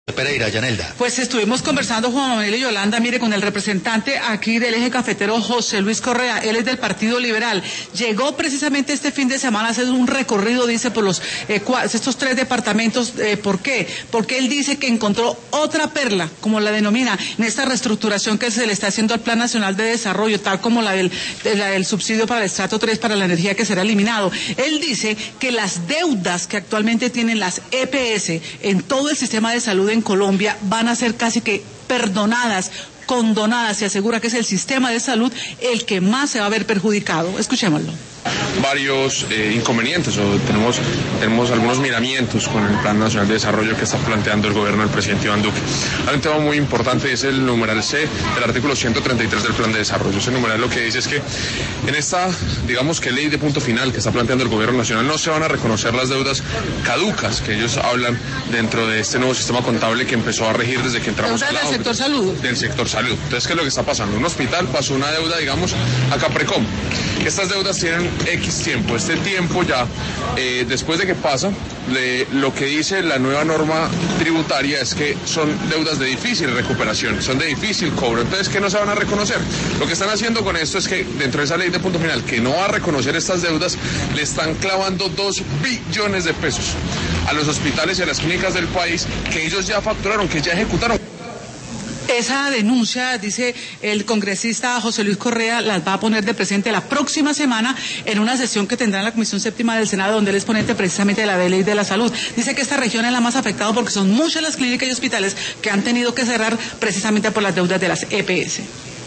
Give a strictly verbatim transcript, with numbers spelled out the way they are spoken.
Pereira, Yanelda. Pues estuvimos conversando, Juan Manuel y Yolanda, mire, con el representante aquí del eje cafetero, José Luis Correa. Él es del Partido Liberal. Llegó precisamente este fin de semana a hacer un recorrido, dice, por los eh, estos tres departamentos. Eh, ¿Por qué? Porque él dice que encontró otra perla, como la denomina, en esta reestructuración que se le está haciendo al Plan Nacional de Desarrollo, tal como la del, de la del subsidio para el estrato tres para la energía, que será eliminado. Él dice que las deudas que actualmente tienen las E P S en todo el sistema de salud en Colombia van a ser casi que perdonadas, condonadas. Se asegura que es el sistema de salud el que más se va a ver perjudicado. Escuchémoslo. Varios eh, inconvenientes o tenemos, tenemos algunos miramientos con el Plan Nacional de Desarrollo que está planteando el gobierno del presidente Iván Duque. Hay un tema muy importante, es el numeral C del artículo ciento treinta y tres del Plan de Desarrollo. Ese numeral lo que dice es que en esta, digamos que ley de punto final que está planteando el gobierno nacional, no se van a reconocer las deudas caducas que ellos hablan dentro de este nuevo sistema contable que empezó a regir desde que entramos al del sector salud. Del sector salud. Entonces, ¿qué es lo que está pasando? Un hospital pasó una deuda, digamos, a Caprecom. Estas deudas tienen X tiempo. Este tiempo ya, eh, después de que pasa, le, lo que dice la nueva norma tributaria es que son deudas de difícil recuperación, son de difícil cobro. Entonces, ¿qué no se van a reconocer? Lo que están haciendo con esto es que dentro de esa ley de punto final, que no va a reconocer estas deudas, le están clavando dos billones de pesos a los hospitales y a las clínicas del país que ellos ya facturaron, que ya ejecutaron. Esa denuncia, dice el congresista José Luis Correa, las va a poner de presente la próxima semana en una sesión que tendrá en la Comisión Séptima del Senado, donde él es ponente precisamente de la Ley de la Salud. Dice que esta región es la más afectada porque son muchas las clínicas y hospitales que han tenido que cerrar precisamente por las deudas de las E P S.